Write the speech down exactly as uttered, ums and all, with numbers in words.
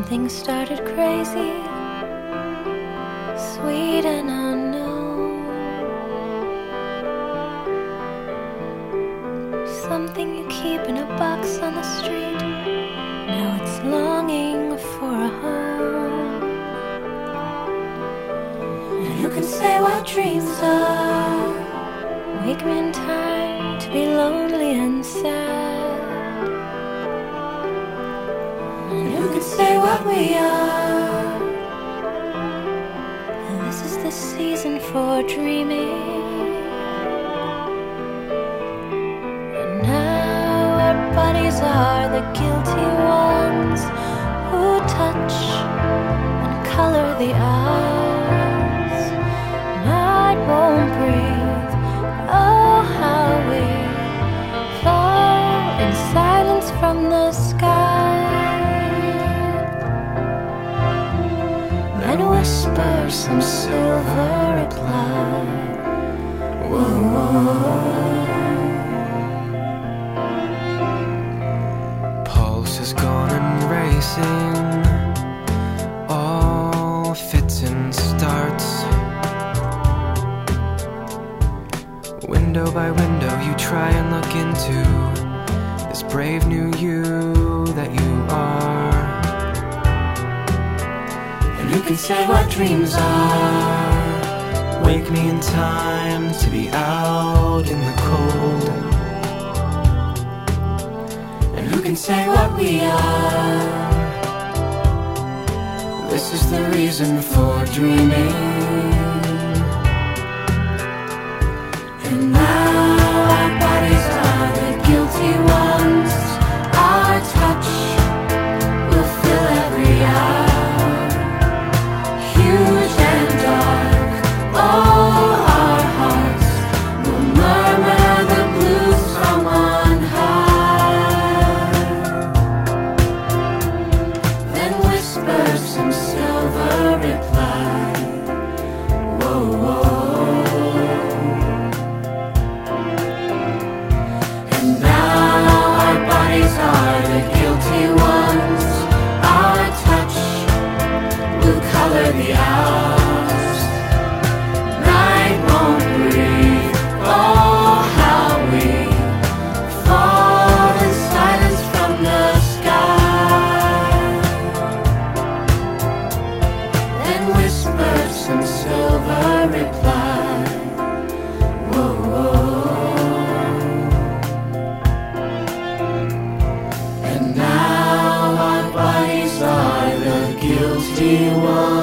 Things started crazy, sweet and unknown. Something you keep in a box on the street, now it's longing for a home. And who can say what dreams are? Wake me in time to be lonely and sad. And who can say what we are? And this is the season for dreaming. And now our bodies are the guilty ones who touch and color the eyes. Night won't breathe. Oh, how we fall in silence from the sky. And whisper some silver reply. Whoa, whoa. Pulse is gone and racing, all fits and starts. Window by window you try and look into this brave new you that you are. And who can say what dreams are? Wake me in time to be out in the cold. And who can say what we are? This is the reason for dreaming. And now our bodies are the guilty ones. Our touch will fill every hour, huge and dark. Oh, our hearts will murmur the blues from on high. Then whisper some silver reply. Whoa, whoa. And now our bodies are the guilty ones. Our touch will color the hours. Night won't breathe. Oh, how we fall in silence from the sky. Then whisper some silver reply. Whoa, whoa. And now our bodies are the guilty ones.